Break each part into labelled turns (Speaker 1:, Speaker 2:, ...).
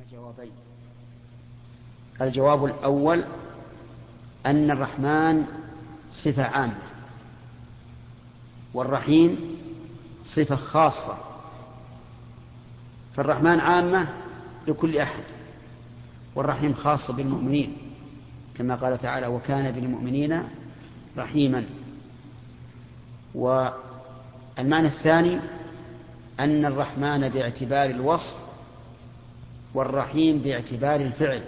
Speaker 1: جوابين. الجواب الأول أن الرحمن صفة عامة والرحيم صفة خاصة، فالرحمن عامة لكل أحد والرحيم خاصة بالمؤمنين كما قال تعالى وكان بالمؤمنين رحيما. والمعنى الثاني أن الرحمن باعتبار الوصف والرحيم باعتبار الفعل،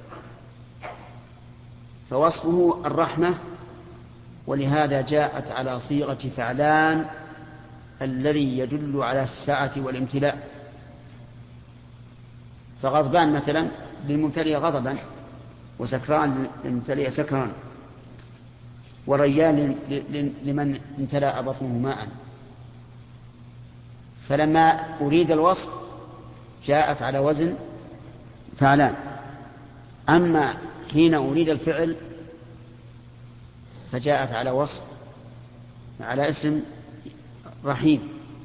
Speaker 1: فوصفه الرحمة ولهذا جاءت على صيغة فعلان الذي يدل على السعة والامتلاء. فغضبان مثلا للممتلئ غضبا، وسكران للممتلئ سكرا، وريان لمن امتلأ بطنه ماء. فلما أريد الوصف جاءت على وزن فعلان، أما حين أريد الفعل فجاءت على وصف على اسم رحيم.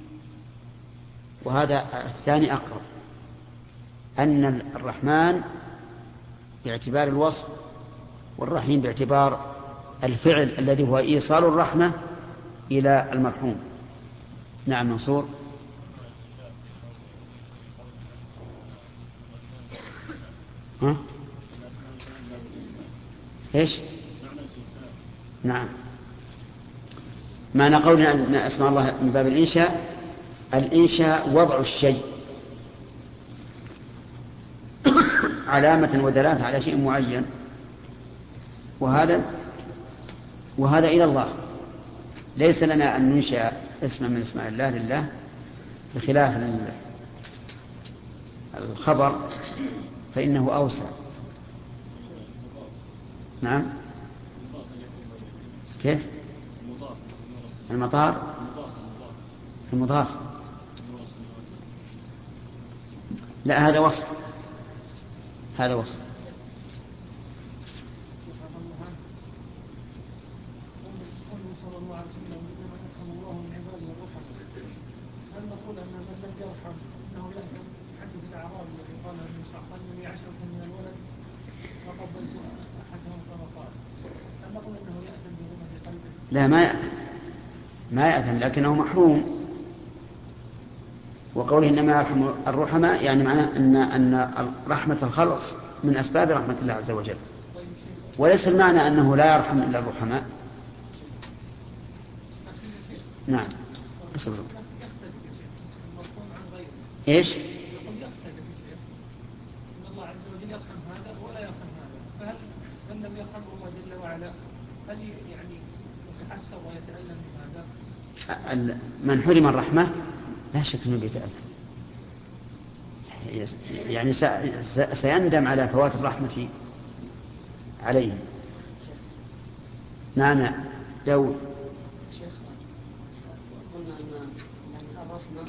Speaker 1: وهذا الثاني أقرب، أن الرحمن باعتبار الوصف والرحيم باعتبار الفعل الذي هو إيصال الرحمة إلى المرحوم. نعم منصور. ها؟ إيش؟ نعم، معنى قولنا أن أسماء الله من باب الإنشاء، الإنشاء وضع الشيء علامة ودلالة على شيء معين، وهذا إلى الله. ليس لنا أن ننشأ اسما من اسماء الله لله، بخلاف الخبر فإنه أوسع. نعم، كيف؟ المطار المضاف، لا هذا وصف، هذا وصف. لا ما يأثم لكنه محروم. وقوله إنما يرحم الرحماء يعني معناه أن رحمة الخلق من أسباب رحمة الله عز وجل، وليس المعنى أنه لا يرحم إلا الرحماء. نعم أصبر. إيش؟ الله عز وجل يرحم هذا ولا يرحم هذا، فهل من لم يرحمه الله جل وعلا هل يعني يتحسر ويتألم بهذا؟ من حرم الرحمة لا شك أنه بيتألم، يعني سيندم على فوات الرحمة عليه. نعم داود. قلنا أن الرحمة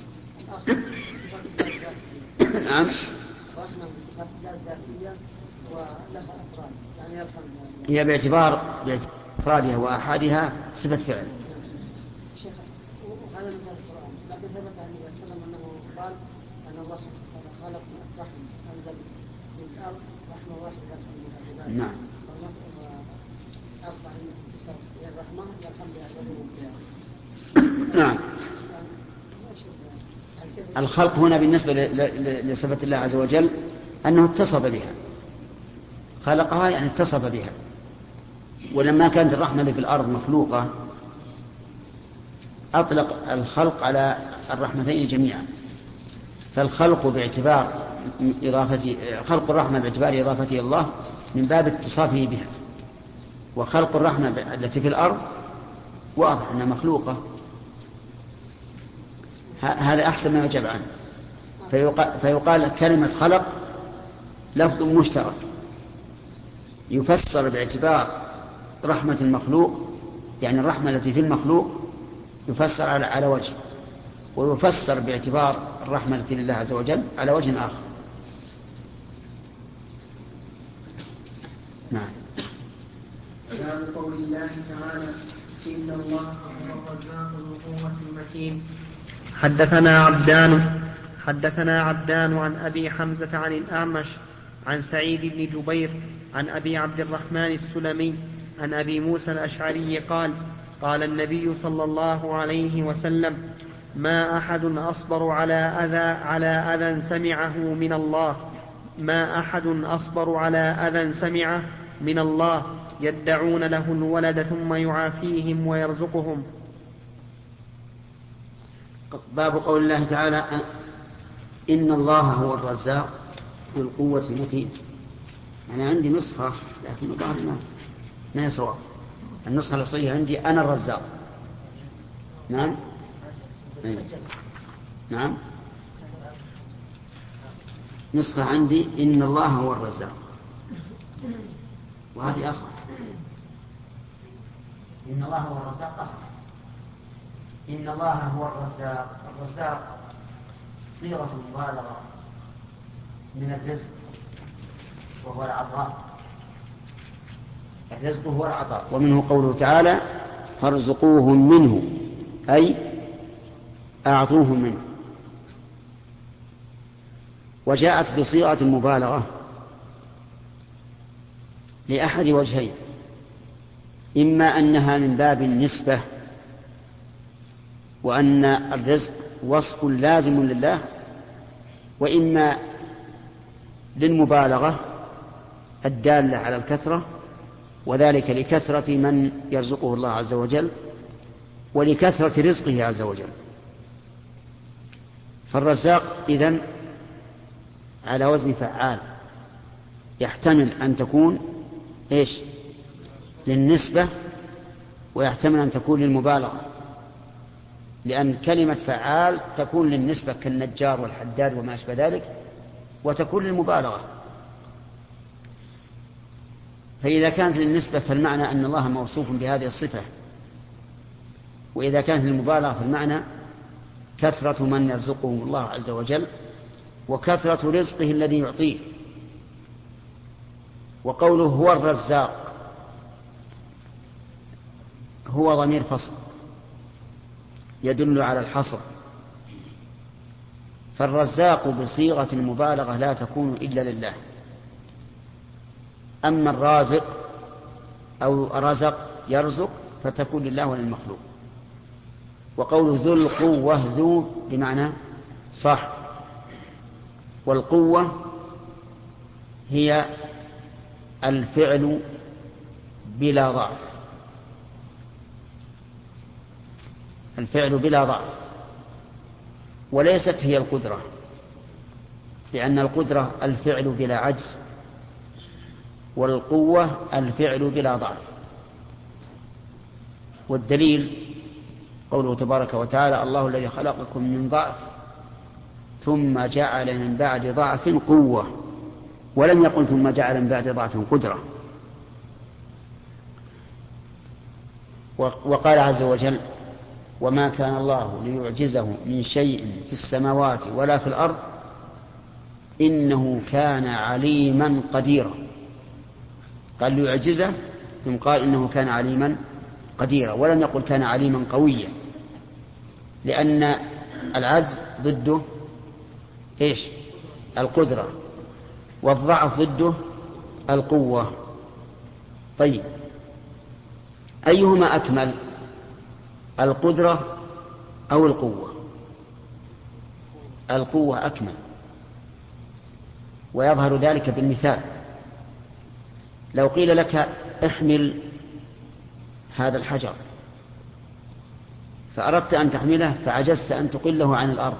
Speaker 1: نعم الرحمة صفات ذاتية ولها أفراد، يعني يرحم هي باعتبار أفرادها وأحادها صفة فعل. وهذا من القرآن، لكن ثبت عن النبي صلى الله عليه وسلم أنه قال أن الله سبحانه وتعالى خلق الرحم أنزل من الأرض رحمة واحدة من العباد. نعم. أربع الرحمة يرحم بها الذي. نعم. الخلق هنا بالنسبة لصفة الله عز وجل أنه اتصف بها، خلقها يعني اتصف بها. ولما كانت الرحمة اللي في الأرض مخلوقة أطلق الخلق على الرحمتين جميعا. فالخلق باعتبار خلق الرحمة باعتبار إضافته الله من باب اتصافه بها، وخلق الرحمة التي في الأرض واضح أنها مخلوقة. هذا أحسن ما يجب عنه. فيقال كلمة خلق لفظ مشترك يفسر باعتبار رحمة المخلوق، يعني الرحمة التي في المخلوق يفسر على وجه، ويفسر باعتبار الرحمة التي لله عز وجل على وجه آخر. نعم.
Speaker 2: باب قول الله تعالى إن الله هو الرزاق ذو القوة المتين. حدثنا عبدان
Speaker 3: حدثنا عبدان عن أبي حمزة عن الأعمش عن سعيد بن جبير عن أبي عبد الرحمن السلمي عن أبي موسى الأشعري قال قال النبي صلى الله عليه وسلم ما أحد أصبر على أذى سمعه من الله ما أحد أصبر على أذى سمعه من الله يدعون له الولد ثم يعافيهم ويرزقهم.
Speaker 1: باب قول الله تعالى إن الله هو الرزاق ذو القوة المتين. أنا عندي نسخة لكن الظاهر ما يسوى. النسخة الأصلية عندي أنا الرزاق. نعم نعم نسخة عندي إن الله هو الرزاق وهذه أصل. إن الله هو الرزاق أصل. إن الله هو الرزاق. الرزاق صيغة مبالغة من الرزق وهو العطاء. الرزق هو العطاء ومنه قوله تعالى فارزقوهم منه أي أعطوهم منه. وجاءت بصيغة المبالغة لأحد وجهين: إما أنها من باب النسبة وأن الرزق وصف لازم لله، وإما للمبالغة الدالة على الكثرة، وذلك لكثرة من يرزقه الله عز وجل ولكثرة رزقه عز وجل. فالرزاق إذن على وزن فعال، يحتمل أن تكون للنسبة ويحتمل أن تكون للمبالغة، لأن كلمة فعال تكون للنسبة كالنجار والحداد وما أشبه ذلك، وتكون للمبالغة. فإذا كانت للنسبة فالمعنى أن الله موصوف بهذه الصفة، وإذا كانت للمبالغة فالمعنى كثرة من يرزقهم الله عز وجل وكثرة رزقه الذي يعطيه. وقوله هو الرزاق هو ضمير فصل يدل على الحصر، فالرزاق بصيغة المبالغة لا تكون إلا لله. أما الرازق أو رزق يرزق فتكون لله وللمخلوق. وقول ذو القوة ذو بمعنى صح، والقوة هي الفعل بلا ضعف، الفعل بلا ضعف، وليست هي القدرة، لأن القدرة الفعل بلا عجز، والقوة الفعل بلا ضعف. والدليل قوله تبارك وتعالى الله الذي خلقكم من ضعف ثم جعل من بعد ضعف قوة، ولم يقل ثم جعل من بعد ضعف قدرة. وقال عز وجل وما كان الله ليعجزه من شيء في السماوات ولا في الأرض إنه كان عليما قديرا. قال ليعجزه ثم قال إنه كان عليما قديرا، ولم يقل كان عليما قويا، لأن العجز ضده القدرة، والضعف ضده القوة. طيب أيهما أكمل، القدرة أو القوة؟ القوة أكمل، ويظهر ذلك بالمثال. لو قيل لك احمل هذا الحجر فأردت أن تحمله فعجزت أن تقله عن الأرض،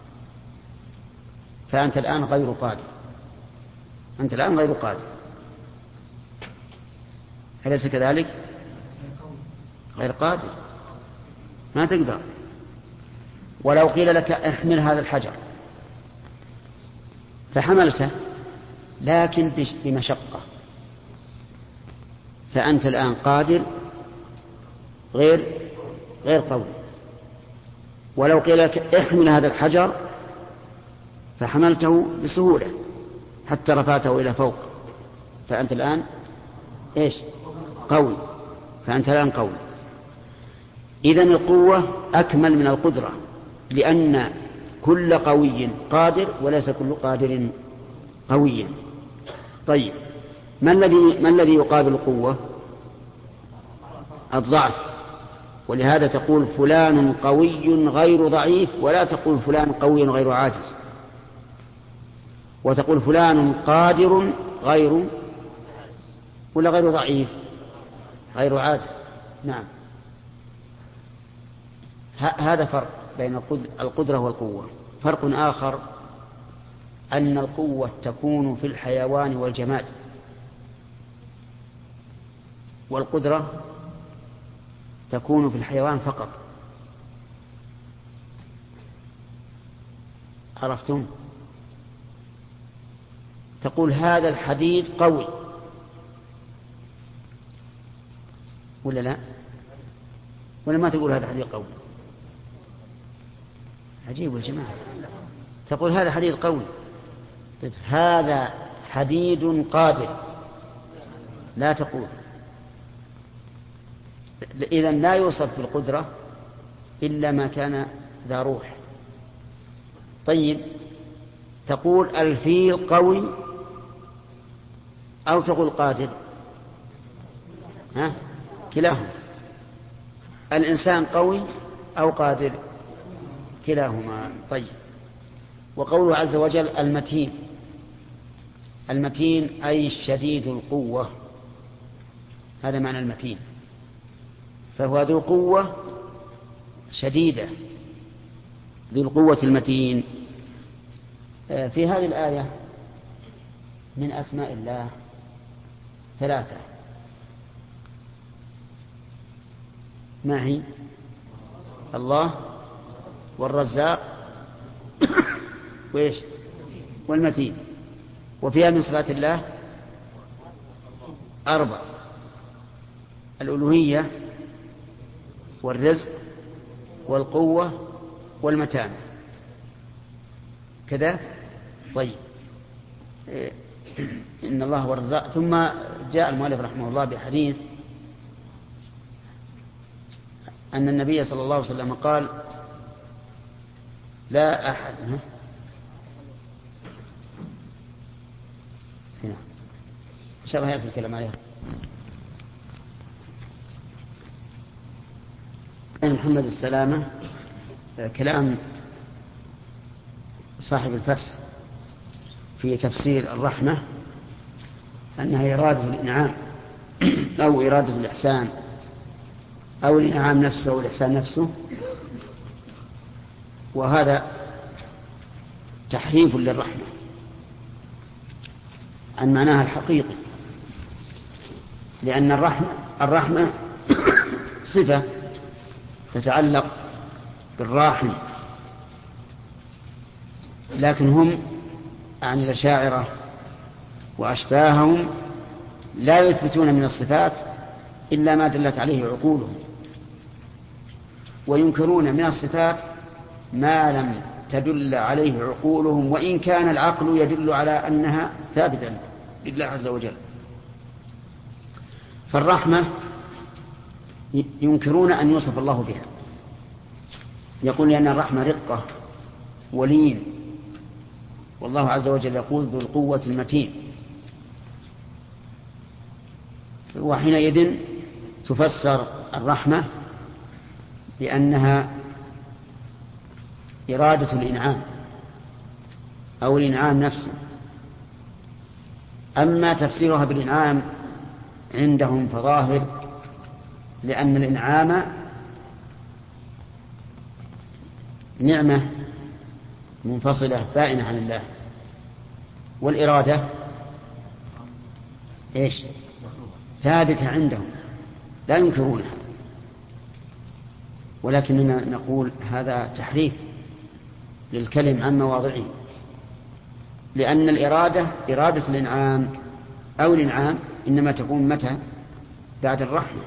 Speaker 1: فأنت الآن غير قادر، أنت الآن غير قادر، أليس كذلك؟ غير قادر، ما تقدر. ولو قيل لك احمل هذا الحجر فحملته لكن بمشقة، فأنت الآن قادر غير قوي. ولو قيل لك احمل هذا الحجر فحملته بسهولة حتى رفعته إلى فوق، فأنت الآن قوي، فأنت الآن قوي. إذن القوة أكمل من القدرة، لأن كل قوي قادر وليس كل قادر قويا. طيب، ما الذي يقابل القوة؟ الضعف. ولهذا تقول فلان قوي غير ضعيف، ولا تقول فلان قوي غير عاجز. وتقول فلان قادر غير ولا غير ضعيف، غير عاجز. نعم، هذا فرق بين القدرة والقوة. فرق آخر أن القوة تكون في الحيوان والجماد، والقدرة تكون في الحيوان فقط. عرفتم؟ تقول هذا الحديد قوي ولا لا؟ ولا ما تقول هذا الحديد قوي؟ عجيب يا جماعة. تقول هذا حديد قوي. طيب هذا حديد قادر، لا تقول. إذن لا يوصف بالقدرة إلا ما كان ذا روح. طيب، تقول الفيل قوي أو تقول قادر؟ كلاهما. الإنسان قوي أو قادر؟ كلاهما. طيب، وقوله عز وجل المتين. المتين أي شديد القوة، هذا معنى المتين. فهو ذو قوة شديدة، ذو القوة المتين. في هذه الآية من أسماء الله 3. ما هي؟ الله والرزاق وإيش؟ والمتين. وفيها من صفات الله 4: الألوهية والرزق والقوة والمتانة. كذا. طيب، إن الله هو الرزاق. ثم جاء المؤلف رحمه الله بحديث أن النبي صلى الله عليه وسلم قال لا أحد هنا إن شاء الله يأتي الكلام عليها. محمد السلامة كلام صاحب الفتح في تفسير الرحمة أنها إرادة الإنعام أو إرادة الإحسان، أو الإنعام نفسه أو الإحسان نفسه. وهذا تحريف للرحمة عن معناها الحقيقي، لأن الرحمة صفة تتعلق بالراحم، لكن هم عن الأشاعرة وأشباههم لا يثبتون من الصفات إلا ما دلت عليه عقولهم، وينكرون من الصفات ما لم تدل عليه عقولهم، وإن كان العقل يدل على أنها ثابتة لله عز وجل. فالرحمة ينكرون أن يوصف الله بها، يقول لأن الرحمة رقة ولين، والله عز وجل يقول ذو القوة المتين. وحينئذ تفسر الرحمة بأنها إرادة الإنعام أو الإنعام نفسه. أما تفسيرها بالإنعام عندهم فظاهر، لأن الإنعام نعمة منفصلة بائنة عن الله، والإرادة إيش؟ ثابتة عندهم لا ينكرونها. ولكننا نقول هذا تحريف للكلم عن مواضعه، لأن الإرادة إرادة الإنعام أو الإنعام إنما تكون متى؟ بعد الرحمة.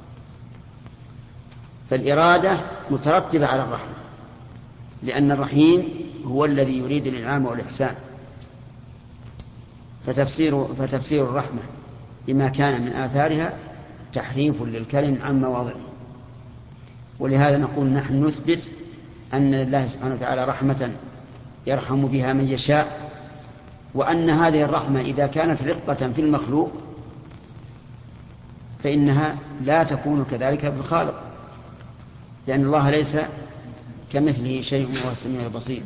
Speaker 1: فالإرادة مترتبة على الرحمة، لأن الرحيم هو الذي يريد الإنعام والإحسان. فتفسير الرحمة بما كان من آثارها تحريف للكلم عن مواضعه. ولهذا نقول نحن نثبت أن لله سبحانه وتعالى رحمة يرحم بها من يشاء، وأن هذه الرحمة إذا كانت رقة في المخلوق فإنها لا تكون كذلك بالخالق، لأن الله ليس كمثله شيء وهو السميع البصير.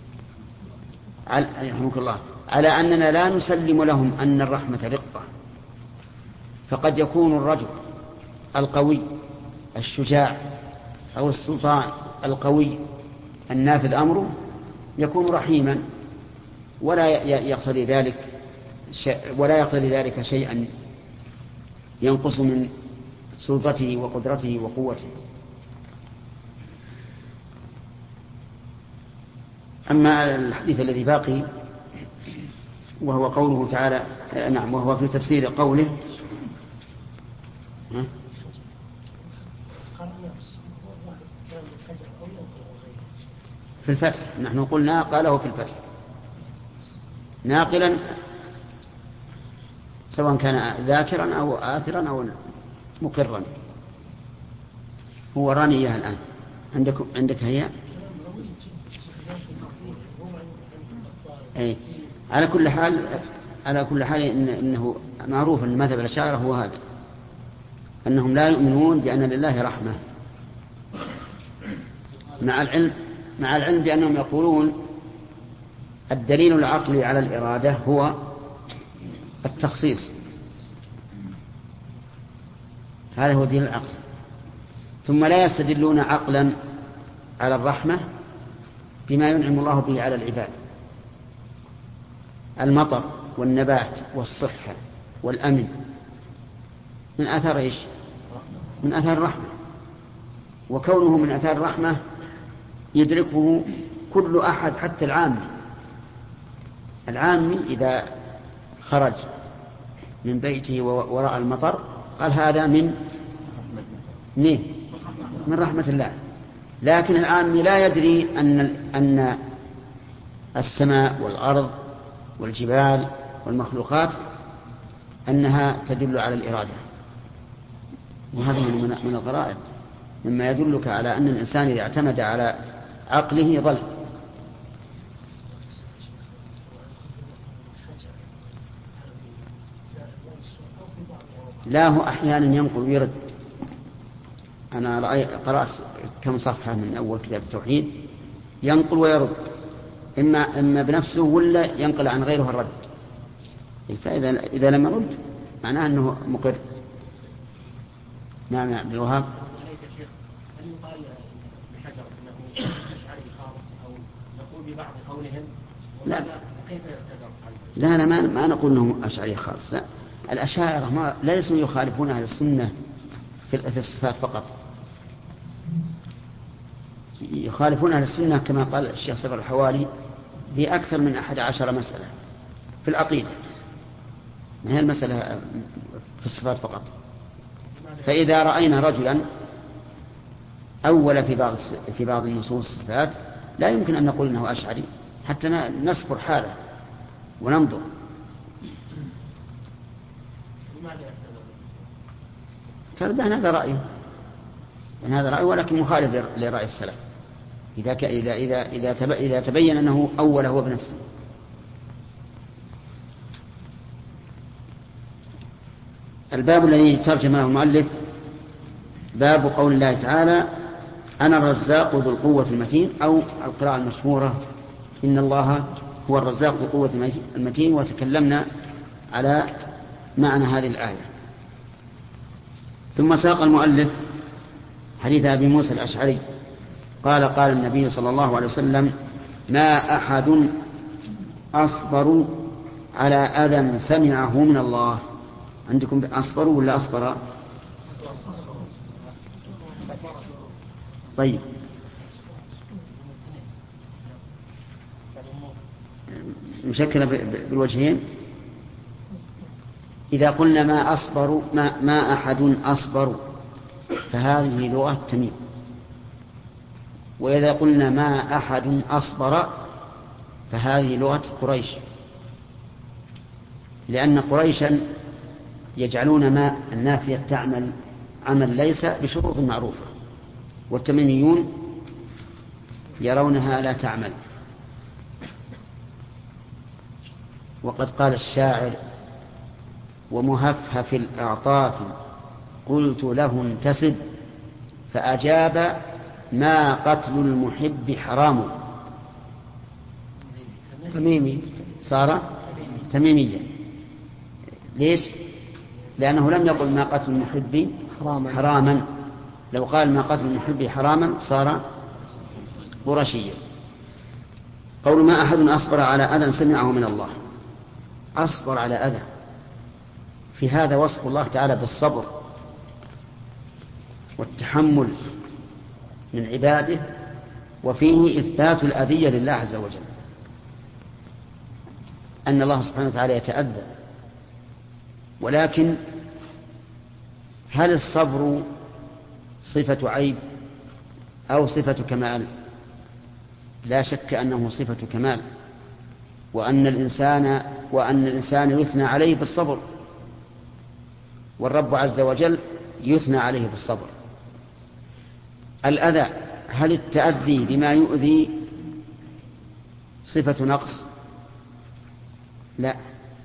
Speaker 1: يرحمك الله. على أننا لا نسلم لهم أن الرحمة رقة، فقد يكون الرجل القوي الشجاع أو السلطان القوي النافذ أمره يكون رحيما، ولا يقتضي ذلك شيئا ينقص من سلطته وقدرته وقوته. أما الحديث الذي باقي وهو قوله تعالى، نعم، وهو في تفسير قوله في الفتح. نحن قلنا قاله في الفتح ناقلا، سواء كان ذاكرا أو آثرا أو مقرا. هو راني إياها الآن عندك هي. أي على كل حال إنه معروف أن مذهب الأشاعرة هو هذا، أنهم لا يؤمنون بأن لله رحمة، مع العلم بأنهم يقولون الدليل العقلي على الإرادة هو التخصيص، هذا هو دين العقل. ثم لا يستدلون عقلا على الرحمة بما ينعم الله به على العباد، المطر والنبات والصحة والأمن من آثار إيش؟ من آثار الرحمة، وكونه من آثار الرحمة يدركه كل أحد حتى العامي إذا خرج من بيته وراء المطر قال هذا من رحمة الله. لكن العامي لا يدري أن السماء والأرض والجبال والمخلوقات أنها تدل على الإرادة، وهذا من الغرائب مما يدلك على أن الإنسان إذا اعتمد على عقله ضل. لا، هو أحيانا ينقل ويرد. أنا قرأت كم صفحة من أول كتاب التوحيد، ينقل ويرد، إما بنفسه ولا ينقل عن غيره الرد. فإذا لم يرد معناه أنه مقر. نعم يا عبد الوهاب.
Speaker 4: هل يقال بحجر أنه أشعري خالص أو نقول ببعض قولهم؟
Speaker 1: لا،
Speaker 4: كيف يعتبر؟
Speaker 1: لا، ما نقول أنه أشعري خالص. لا، الأشاعرة ليسوا يخالفون أهل السنة في الصفات فقط، يخالفون أهل السنة كما قال الشيخ صبر الحوالي بأكثر من 11 مسألة في العقيدة، ما هي المسألة في الصفات فقط. فإذا رأينا رجلا أول في بعض النصوص الصفات لا يمكن أن نقول إنه أشعري حتى نصبر حاله وننظر. فالبعض هذا رأيه ولكن مخالف لرأي السلف إذا تبين أنه أول هو بنفسه. الباب الذي ترجم له المؤلف باب قول الله تعالى أنا الرزاق ذو القوة المتين، أو القراءة المشهورة إن الله هو الرزاق ذو القوة المتين. وتكلمنا على معنى هذه الآية. ثم ساق المؤلف حديث أبي موسى الأشعري قال قال النبي صلى الله عليه وسلم ما أحد أصبر على أذى سمعه من الله. عندكم أصبر ولا أصبر؟ طيب، مشكلة بالوجهين. إذا قلنا ما أحد أصبر فهذه لغة تميم، وإذا قلنا ما أحد أصبر فهذه لغة قريش، لأن قريشا يجعلون ما النافية تعمل عمل ليس بشروط معروفة، والتميميون يرونها لا تعمل. وقد قال الشاعر: ومهفهف الأعطاف قلت له انتسب، فأجاب: ما قتل المحب حرام. تميمي، صار تميميا. ليش؟ لأنه لم يقل ما قتل المحب حراما. لو قال ما قتل المحب حراما صار قرشيا. قول: ما أحد أصبر على أذى سمعه من الله. أصبر على أذى، في هذا وصف الله تعالى بالصبر والتحمل من عباده، وفيه إثبات الأذية لله عز وجل، أن الله سبحانه وتعالى يتأذى. ولكن هل الصبر صفة عيب أو صفة كمال؟ لا شك أنه صفة كمال، وأن الإنسان يثنى عليه بالصبر، والرب عز وجل يثنى عليه بالصبر. الأذى، هل التأذي بما يؤذي صفة نقص؟ لا،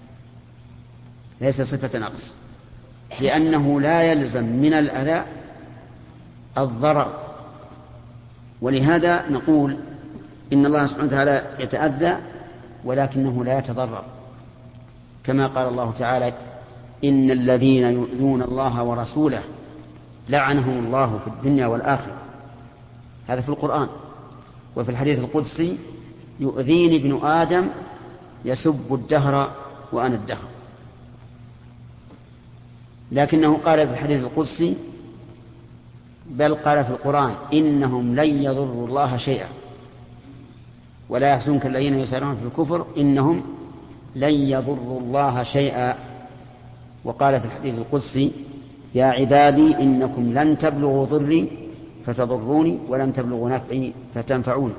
Speaker 1: ليس صفة نقص، لأنه لا يلزم من الأذى الضرر. ولهذا نقول إن الله سبحانه وتعالى يتأذى ولكنه لا يتضرر، كما قال الله تعالى: إن الذين يؤذون الله ورسوله لعنهم الله في الدنيا والآخرة. هذا في القرآن. وفي الحديث القدسي: يؤذيني ابن آدم يسب الدهر وأنا الدهر. لكنه قال في الحديث القدسي، بل قال في القرآن: إنهم لن يضروا الله شيئا ولا يحزنك الذين يسارعون في الكفر إنهم لن يضروا الله شيئا. وقال في الحديث القدسي: يا عبادي إنكم لن تبلغوا ضري فتضروني ولن تبلغوا نفعي فتنفعوني.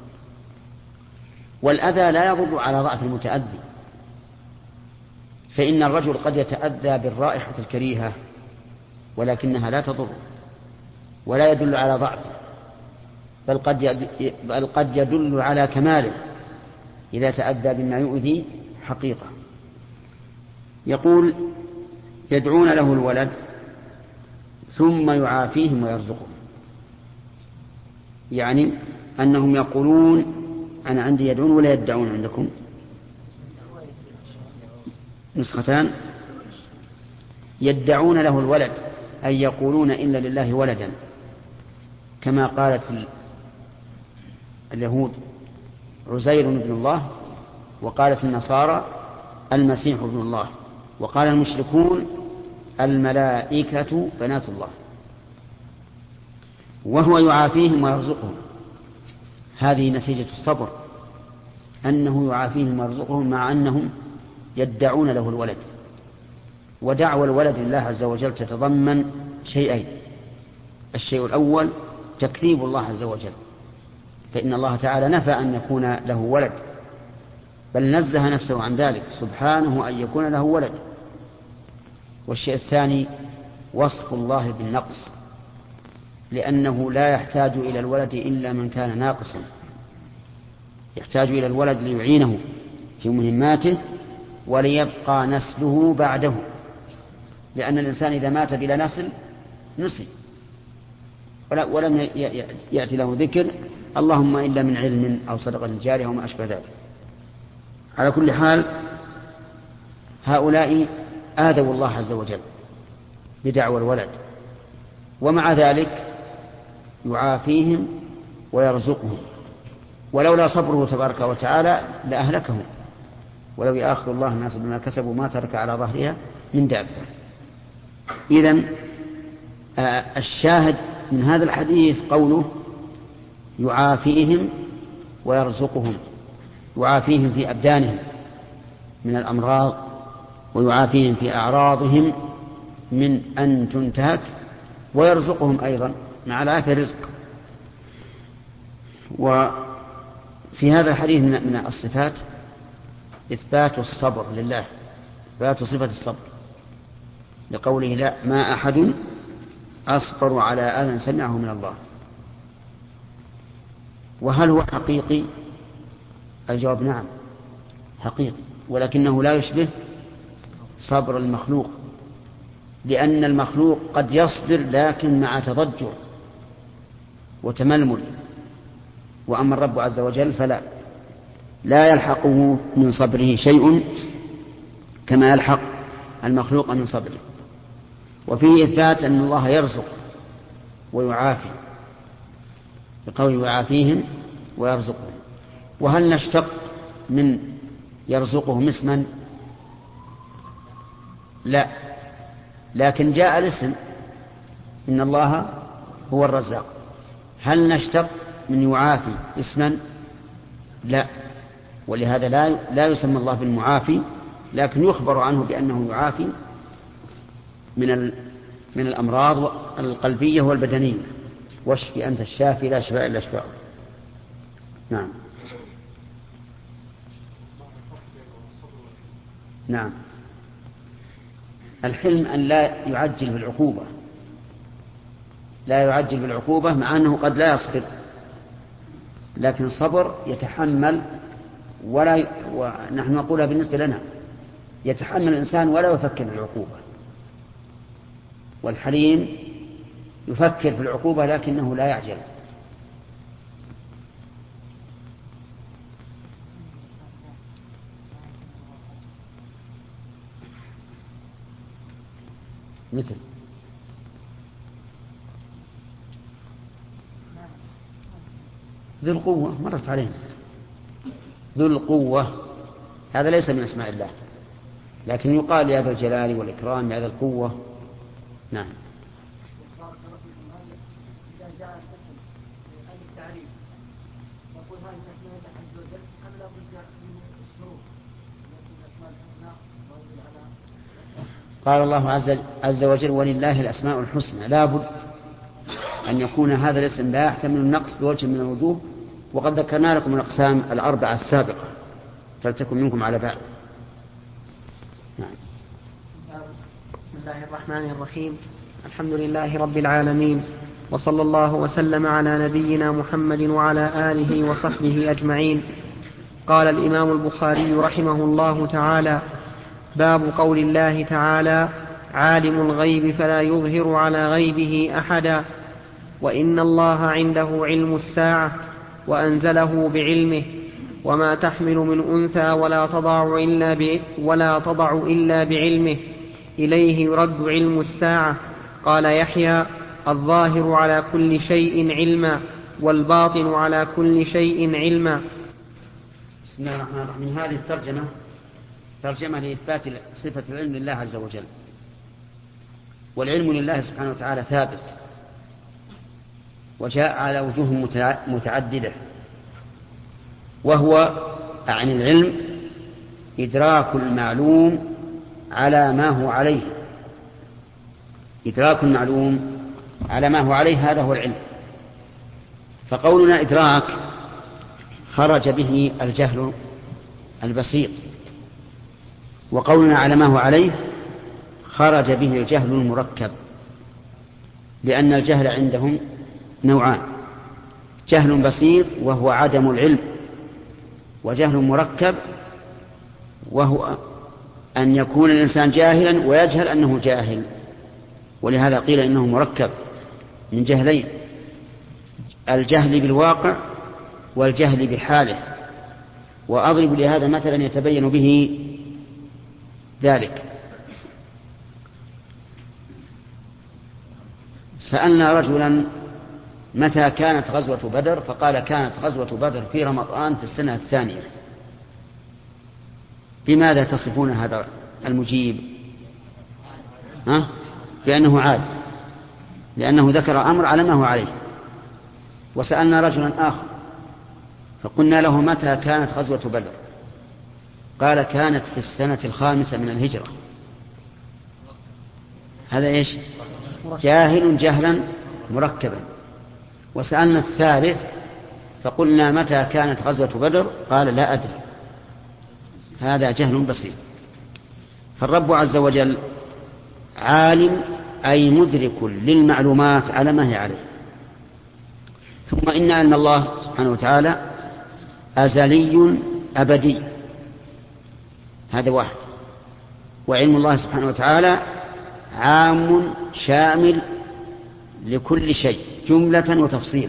Speaker 1: والأذى لا يضر على ضعف المتأذي، فإن الرجل قد يتأذى بالرائحة الكريهة ولكنها لا تضر ولا يدل على ضعفه، بل قد يدل على كماله إذا تأذى بما يؤذي حقيقة. يقول: يدعون له الولد ثم يعافيهم ويرزقهم، يعني أنهم يقولون: أنا عندي يدعون ولا يدعون عندكم؟ نسختان. يدعون له الولد أي يقولون إن لله ولدا، كما قالت اليهود عزير ابن الله، وقالت النصارى المسيح ابن الله، وقال المشركون الملائكة بنات الله. وهو يعافيهم ويرزقهم، هذه نتيجة الصبر، أنه يعافيهم ويرزقهم مع أنهم يدعون له الولد. ودعوى الولد لله عز وجل تتضمن شيئين: الشيء الأول تكذيب الله عز وجل، فإن الله تعالى نفى أن يكون له ولد، بل نزه نفسه عن ذلك سبحانه أن يكون له ولد. والشيء الثاني وصف الله بالنقص، لأنه لا يحتاج إلى الولد إلا من كان ناقصا، يحتاج إلى الولد ليعينه في مهماته وليبقى نسله بعده، لأن الإنسان إذا مات بلا نسل نسي ولم يأتي له ذكر، اللهم إلا من علم أو صدقة جارية وما أشبه ذلك. على كل حال هؤلاء آذوا الله عز وجل بدعوى الولد، ومع ذلك يعافيهم ويرزقهم، ولولا صبره تبارك وتعالى لأهلكهم، ولو يأخذ الله الناس بما كسبوا ما ترك على ظهرها من دابة. إذن الشاهد من هذا الحديث قوله يعافيهم ويرزقهم، يعافيهم في أبدانهم من الأمراض، ويعافيهم في أعراضهم من أن تنتهك، ويرزقهم أيضا مع العافية رزق. وفي هذا الحديث من الصفات إثبات الصبر لله، إثبات صفة الصبر، لقوله: لا ما أحد أصبر على أذى سمعه من الله. وهل هو حقيقي؟ الجواب نعم حقيقي، ولكنه لا يشبه صبر المخلوق، لأن المخلوق قد يصبر لكن مع تضجر وتململ، وأما الرب عز وجل فلا، لا يلحقه من صبره شيء كما يلحق المخلوق من صبره. وفيه إثبات أن الله يرزق ويعافي بقول يعافيهم ويرزقهم. وهل نشتق من يرزقهم اسما؟ لا، لكن جاء الاسم إن الله هو الرزاق. هل نشتق من يعافي اسما؟ لا، ولهذا لا يسمى الله بالمعافي، لكن يخبر عنه بأنه يعافي من الأمراض القلبية والبدنية. واشف أنت الشافي لا شفاء إلا شفاء. نعم. نعم. الحلم أن لا يعجل بالعقوبة، لا يعجل بالعقوبة مع أنه قد لا يصبر، لكن الصبر يتحمل ونحن نقولها بالنسبة لنا، يتحمل الإنسان ولا يفكر بالعقوبة. والحليم يفكر في العقوبة لكنه لا يعجل. مثل ذو القوة مرت علينا، ذو القوة هذا ليس من أسماء الله، لكن يقال يا ذا الجلال والإكرام يا ذا القوة. نعم.
Speaker 5: إذا جاء الاسم أي التعريف نقول هذه أسماء الله عز وجل أم لا بد من الشروط التي الأسماء الحسنى موجود على؟
Speaker 1: قال الله عز وجل ولله الأسماء الحسنى، لا بد أن يكون هذا الاسم لا يحتمل النقص بوجه من الوجوه، وقد ذكرنا لكم الأقسام الأربعة السابقة فلتكن منكم على بال. نعم.
Speaker 3: بسم الله الرحمن الرحيم. الحمد لله رب العالمين، وصلى الله وسلم على نبينا محمد وعلى آله وصحبه أجمعين. قال الإمام البخاري رحمه الله تعالى: باب قول الله تعالى: عالم الغيب فلا يظهر على غيبه أحدا، وإن الله عنده علم الساعة وأنزله بعلمه، وما تحمل من أنثى ولا تضع إلا بعلمه، إليه يرد علم الساعة. قال يحيى: الظاهر على كل شيء علما، والباطن على كل شيء علما.
Speaker 1: بسم الله الرحمن الرحيم. هذه الترجمة ترجمة لإثبات صفة العلم لله عز وجل، والعلم لله سبحانه وتعالى ثابت، وجاء على وجوه متعددة، وهو عن العلم إدراك المعلوم على ما هو عليه، إدراك المعلوم على ما هو عليه، هذا هو العلم. فقولنا إدراك خرج به الجهل البسيط، وقولنا على ما هو عليه خرج به الجهل المركب، لأن الجهل عندهم نوعان: جهل بسيط وهو عدم العلم، وجهل مركب وهو أن يكون الإنسان جاهلا ويجهل أنه جاهل، ولهذا قيل إنه مركب من جهلين: الجهل بالواقع والجهل بحاله. وأضرب لهذا مثلا يتبين به ذلك. سألنا رجلا متى كانت غزوة بدر، فقال كانت غزوة بدر في رمضان في السنة الثانية. بماذا تصفون هذا المجيب؟ بأنه عالم، لأنه ذكر أمر على ما هو عليه. وسألنا رجلا آخر فقلنا له متى كانت غزوة بدر، قال كانت في السنة 5 من الهجرة. هذا إيش؟ جاهل جهلا مركبا. وسألنا الثالث فقلنا متى كانت غزوة بدر، قال لا أدري. هذا جهل بسيط. فالرب عز وجل عالم أي مدرك للمعلومات على ما هي عليه. ثم إن علم الله سبحانه وتعالى أزلي أبدي، هذا واحد. وعلم الله سبحانه وتعالى عام شامل لكل شيء جملة وتفصيلا،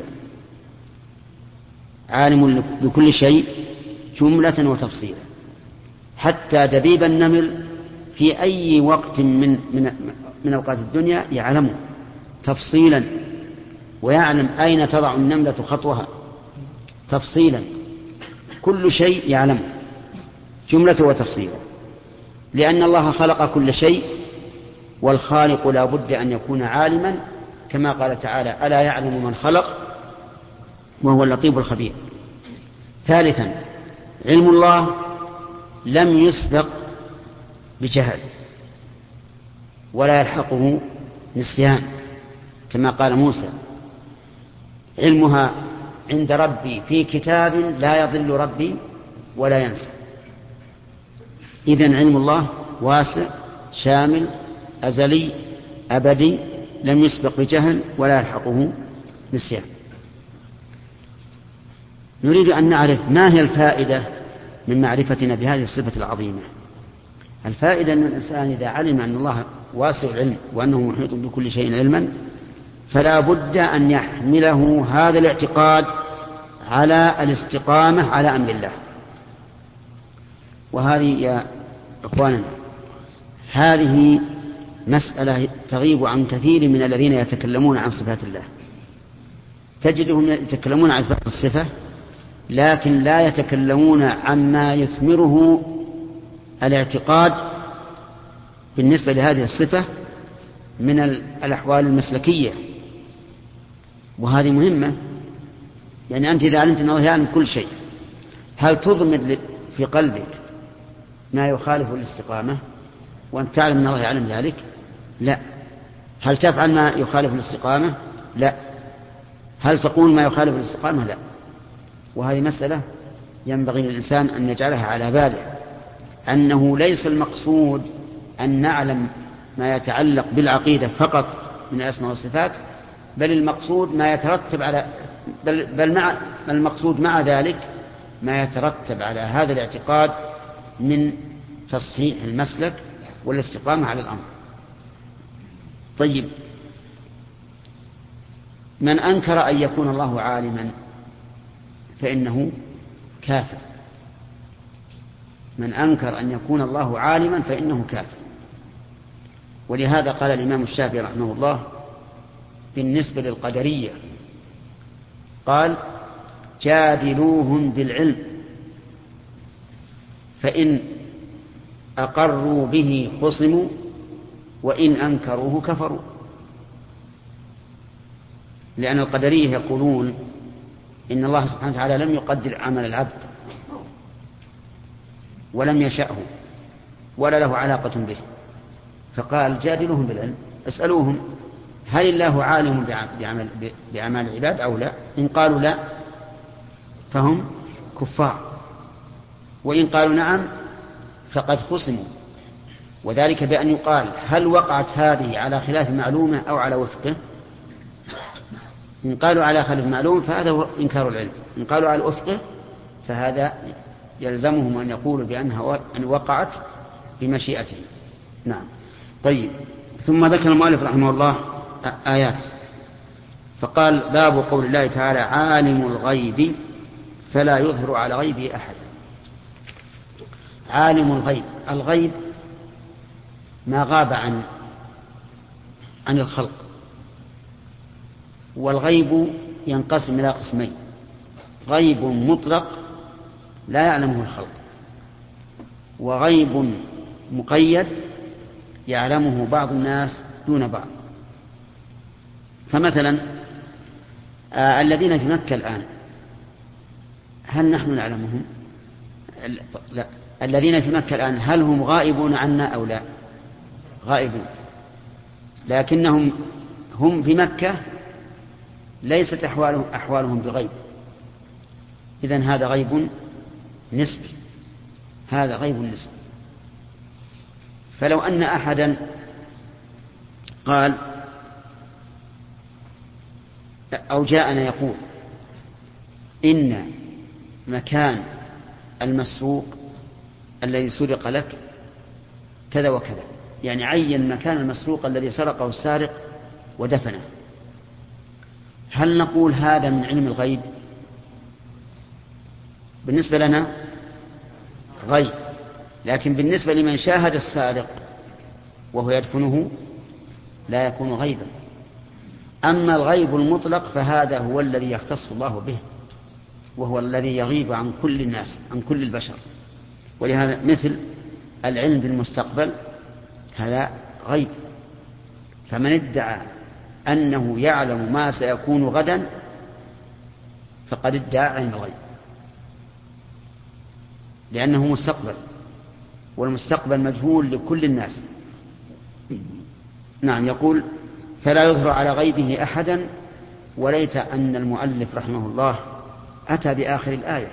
Speaker 1: عالم بكل شيء جملة وتفصيلا، حتى دبيب النمل في أي وقت من أوقات الدنيا يعلمه تفصيلا، ويعلم أين تضع النملة خطوها تفصيلا، كل شيء يعلمه جملة وتفصيلا، لأن الله خلق كل شيء، والخالق لا بد أن يكون عالما، كما قال تعالى: ألا يعلم من خلق وهو اللطيف الخبير. ثالثا، علم الله لم يسبق بجهل ولا يلحقه نسيان، كما قال موسى: علمها عند ربي في كتاب لا يضل ربي ولا ينسى. إذن علم الله واسع شامل أزلي أبدي، لم يسبق بجهل ولا يلحقه نسيان. نريد أن نعرف ما هي الفائدة من معرفتنا بهذه الصفة العظيمة. الفائدة أن الإنسان إذا علم أن الله واسع علم وأنه محيط بكل شيء علما، فلا بد أن يحمله هذا الاعتقاد على الاستقامة على أمر الله. وهذه يا إخواننا هذه مسألة تغيب عن كثير من الذين يتكلمون عن صفات الله. تجدهم يتكلمون عن صفات الصفة، لكن لا يتكلمون عما يثمره الاعتقاد بالنسبة لهذه الصفة من الأحوال المسلكية، وهذه مهمة. يعني أنت إذا علمت أن الله يعلم كل شيء، هل تضمر في قلبك ما يخالف الاستقامة وأنت تعلم أن الله يعلم ذلك؟ لا. هل تفعل ما يخالف الاستقامة؟ لا. هل تقول ما يخالف الاستقامة؟ لا. وهذه مسألة ينبغي للإنسان أن يجعلها على باله، أنه ليس المقصود أن نعلم ما يتعلق بالعقيدة فقط من الأسماء والصفات، بل المقصود ما يترتب على المقصود مع ذلك ما يترتب على هذا الاعتقاد من تصحيح المسلك والاستقامة على الأمر. طيب، من أنكر أن يكون الله عالما فإنه كافر. من أنكر أن يكون الله عالما فإنه كافر. ولهذا قال الإمام الشافعي رحمه الله بالنسبة للقدرية، قال: جادلوهم بالعلم فإن أقروا به خصموا وإن أنكروه كفروا. لأن القدرية يقولون إن الله سبحانه وتعالى لم يقدر عمل العبد ولم يشأه ولا له علاقة به، فقال: جادلوهم بالعلم، اسألوهم هل الله عالم بأعمال العباد أو لا؟ إن قالوا لا فهم كفار، وإن قالوا نعم فقد خصموا. وذلك بأن يقال: هل وقعت هذه على خلاف معلومة أو على وفقه؟ إن قالوا على خلاف معلومة فهذا هو إنكار العلم، إن قالوا على وفقه فهذا يلزمهم أن يقولوا بأنها أن وقعت بمشيئته. نعم. طيب، ثم ذكر المؤلف رحمه الله آيات، فقال: باب قول الله تعالى: عالم الغيب فلا يظهر على غيبه أحد. عالم الغيب، الغيب ما غاب عن الخلق، والغيب ينقسم إلى قسمين: غيب مطلق لا يعلمه الخلق، وغيب مقيد يعلمه بعض الناس دون بعض. فمثلا الذين في مكة الآن هل نحن نعلمهم؟ لا. الذين في مكة الآن هل هم غائبون عنا أو لا؟ غائبون، لكنهم هم في مكة ليست أحوالهم بغيب. إذن هذا غيب نسبي، هذا غيب نسبي. فلو أن أحدا قال أو جاءنا يقول إن مكان المسروق الذي سرق لك كذا وكذا، يعني عين مكان المسروق الذي سرقه السارق ودفنه. هل نقول هذا من علم الغيب؟ بالنسبة لنا غيب، لكن بالنسبة لمن شاهد السارق وهو يدفنه لا يكون غيبا. أما الغيب المطلق فهذا هو الذي يختص الله به، وهو الذي يغيب عن كل الناس، عن كل البشر. ولهذا مثل العلم بالمستقبل هذا غيب، فمن ادعى أنه يعلم ما سيكون غدا فقد ادعى علم الغيب، لأنه مستقبل، والمستقبل مجهول لكل الناس. نعم. يقول فلا يظهر على غيبه أحدا. وليت أن المؤلف رحمه الله أتى بآخر الآية،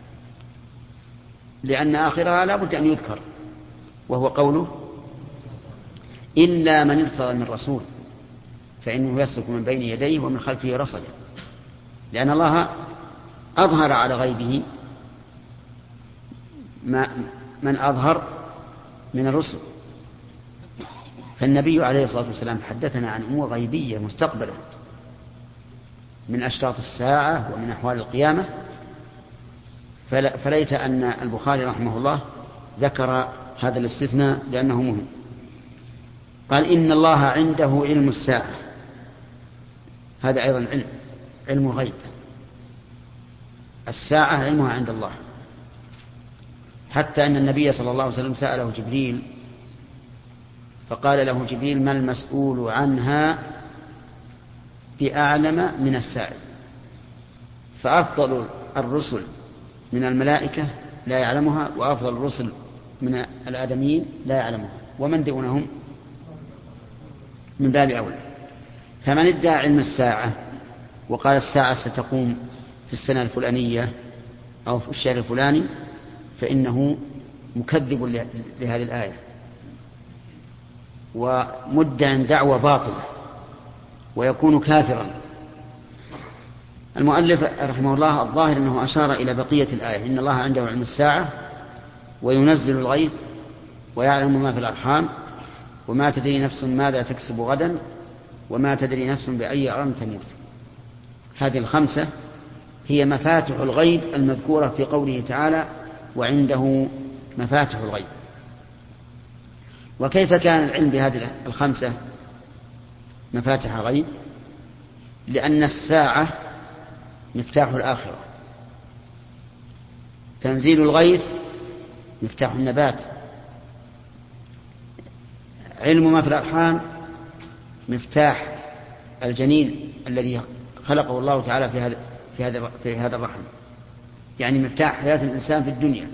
Speaker 1: لأن آخرها لا بد أن يذكر، وهو قوله إلا من ارتضى من رسول فإنه يسلك من بين يديه ومن خلفه رصدا، لأن الله أظهر على غيبه من أظهر من الرسل. فالنبي عليه الصلاة والسلام حدثنا عن أمور غيبية مستقبلة من أشراط الساعة ومن أحوال القيامة، فليت أن البخاري رحمه الله ذكر هذا الاستثناء لأنه مهم. قال إن الله عنده علم الساعة، هذا أيضا علم غيب. الساعة علمها عند الله، حتى أن النبي صلى الله عليه وسلم سأله جبريل فقال له جبريل ما المسؤول عنها بأعلم من السائل. فأفضل الرسل من الملائكة لا يعلمها، وأفضل الرسل من الآدميين لا يعلمها، ومن دونهم من باب أولى. فمن ادعى علم الساعة وقال الساعة ستقوم في السنة الفلانية أو في الشهر الفلاني فإنه مكذب لهذه الآية ومدع دعوة باطلة ويكون كافرا. المؤلف رحمه الله الظاهر أنه أشار إلى بقية الآية إن الله عنده علم الساعة وينزل الغيث ويعلم ما في الأرحام وما تدري نفس ماذا تكسب غدا وما تدري نفس بأي أرض تموت. هذه الخمسة هي مفاتح الغيب المذكورة في قوله تعالى وعنده مفاتح الغيب. وكيف كان العلم بهذه الخمسة مفاتح غيب؟ لأن الساعة مفتاح الآخرة، تنزيل الغيث مفتاح النبات، علم ما في الأرحام مفتاح الجنين الذي خلقه الله تعالى في هذا الرحم، يعني مفتاح حياة الإنسان في الدنيا.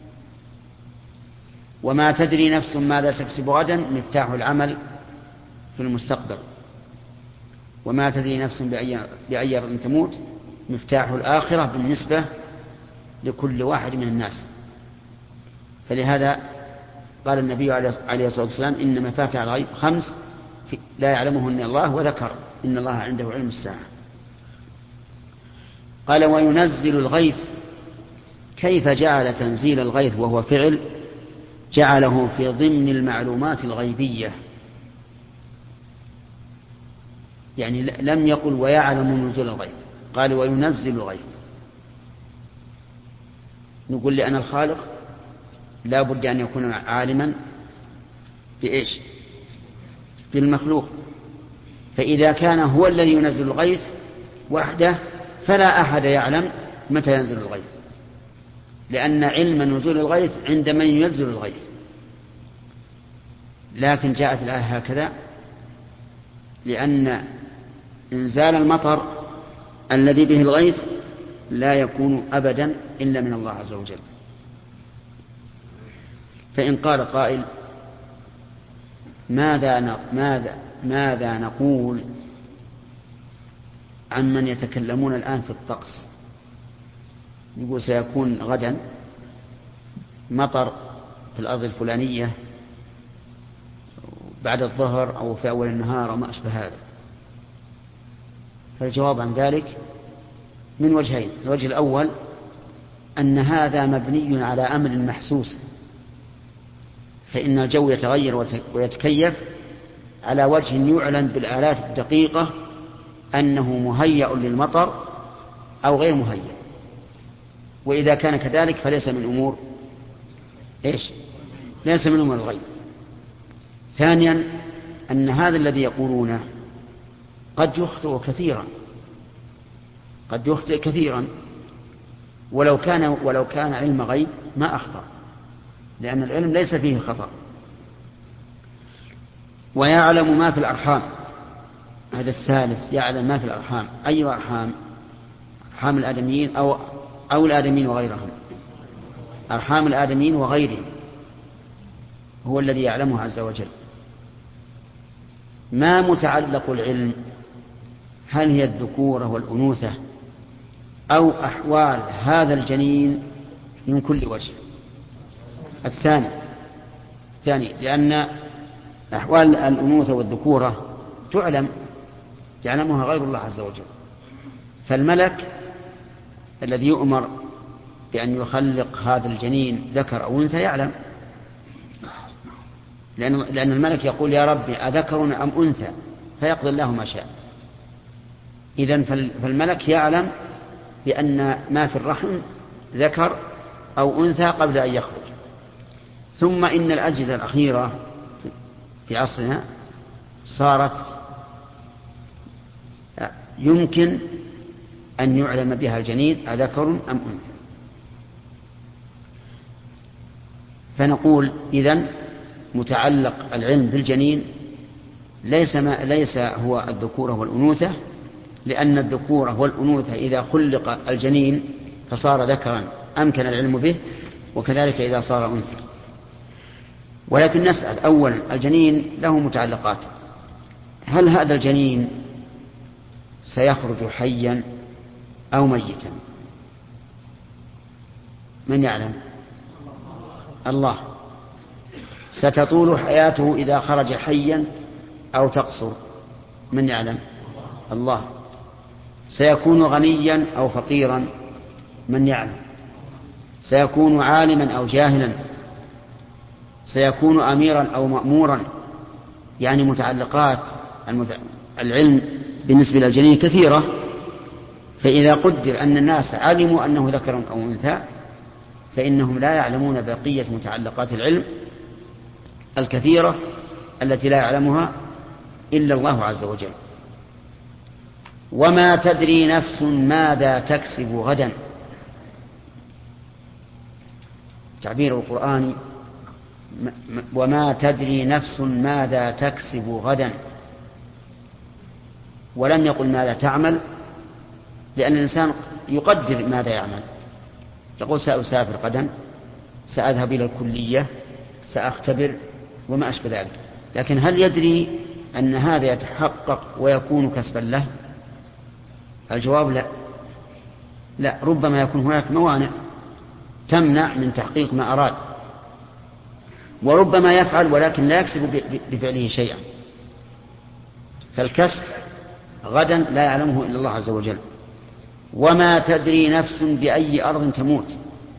Speaker 1: وما تدري نفس ماذا تكسب غدا مفتاح العمل في المستقبل. وما تدري نفس بأي أرض تموت مفتاح الآخرة بالنسبة لكل واحد من الناس. فلهذا قال النبي عليه الصلاة والسلام إن مفاتح الغيب خمس لا يعلمهن الله، وذكر إن الله عنده علم الساعة. قال وينزل الغيث. كيف جعل تنزيل الغيث وهو فعل جعله في ضمن المعلومات الغيبية؟ يعني لم يقل ويعلم نزول الغيث، قال وينزل الغيث. نقول لأن الخالق لا بد أن يكون عالما بإيش؟ بالمخلوق. فإذا كان هو الذي ينزل الغيث وحده فلا أحد يعلم متى ينزل الغيث، لأن علم نزول الغيث عند من ينزل الغيث. لكن جاءت الآية هكذا لأن إنزال المطر الذي به الغيث لا يكون أبدا إلا من الله عز وجل. فإن قال قائل ماذا نقول عن من يتكلمون الآن في الطقس؟ يقول سيكون غدا مطر في الأرض الفلانية بعد الظهر أو في أول النهار أو ما أشبه هذا. فالجواب عن ذلك من وجهين. الوجه الأول أن هذا مبني على أمر محسوس فإن الجو يتغير ويتكيف على وجه يعلم بالآلات الدقيقة أنه مهيأ للمطر أو غير مهيأ. وإذا كان كذلك فليس من أمور ليس من أمور الغيب. ثانيا أن هذا الذي يقولونه قد يخطئ كثيرا ولو كان علم غيب ما أخطأ، لأن العلم ليس فيه خطأ. ويعلم ما في الأرحام، هذا الثالث، يعلم ما في الأرحام. أي أرحام؟ أرحام الآدميين أو الآدميين وغيرهم. أرحام الآدميين وغيرهم هو الذي يعلمه عز وجل. ما متعلق العلم؟ هل هي الذكورة والأنوثة أو أحوال هذا الجنين من كل وجه؟ الثاني، لأن أحوال الأنوثة والذكورة يعلمها غير الله عز وجل. فالملك الذي يؤمر بأن يخلق هذا الجنين ذكر أو أنثى يعلم، لأن الملك يقول يا رب أذكر أم أنثى، فيقضي الله ما شاء. إذن فالملك يعلم بأن ما في الرحم ذكر أو أنثى قبل أن يخرج. ثم إن الأجهزة الأخيرة في عصرنا صارت يمكن أن يعلم بها الجنين أذكر أم أنثى. فنقول إذن متعلق العلم بالجنين ليس هو الذكورة والأنوثة، لأن الذكورة والأنوثة إذا خلق الجنين فصار ذكرا أمكن العلم به، وكذلك إذا صار أنثى. ولكن نسأل أولا، الجنين له متعلقات، هل هذا الجنين سيخرج حيا أو ميتا؟ من يعلم؟ الله. ستطول حياته إذا خرج حيا أو تقصر؟ من يعلم؟ الله. سيكون غنيا أو فقيرا؟ من يعلم؟ سيكون عالما أو جاهلا؟ سيكون أميرا أو مأمورا؟ يعني متعلقات العلم بالنسبة للجنين كثيرة. فإذا قدر أن الناس علموا أنه ذكر أو أنثى فإنهم لا يعلمون بقية متعلقات العلم الكثيرة التي لا يعلمها إلا الله عز وجل. وما تدري نفس ماذا تكسب غدا. تعبير القرآن وما تدري نفس ماذا تكسب غدا، ولم يقل ماذا تعمل، لأن الإنسان يقدر ماذا يعمل، يقول سأسافر غدا، سأذهب إلى الكلية، سأختبر وما أشبه ذلك. لكن هل يدري أن هذا يتحقق ويكون كسبا له؟ الجواب لا. ربما يكون هناك موانع تمنع من تحقيق ما أراد، وربما يفعل ولكن لا يكسب بفعله شيئا. فالكسب غدا لا يعلمه إلا الله عز وجل. وما تدري نفس بأي أرض تموت.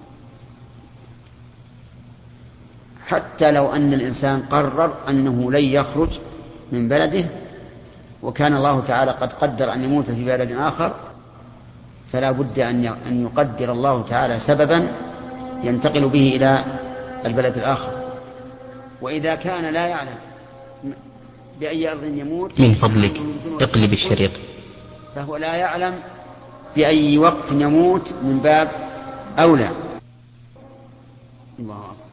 Speaker 1: حتى لو أن الإنسان قرر أنه لن يخرج من بلده وكان الله تعالى قد قدر أن يموت في بلد آخر، فلا بد أن يقدر الله تعالى سببا ينتقل به إلى البلد الآخر. وإذا كان لا يعلم بأي أرض يموت
Speaker 6: من فضلك اقلب الشريط،
Speaker 1: فهو لا يعلم بأي وقت يموت من باب أولى. الله أكبر.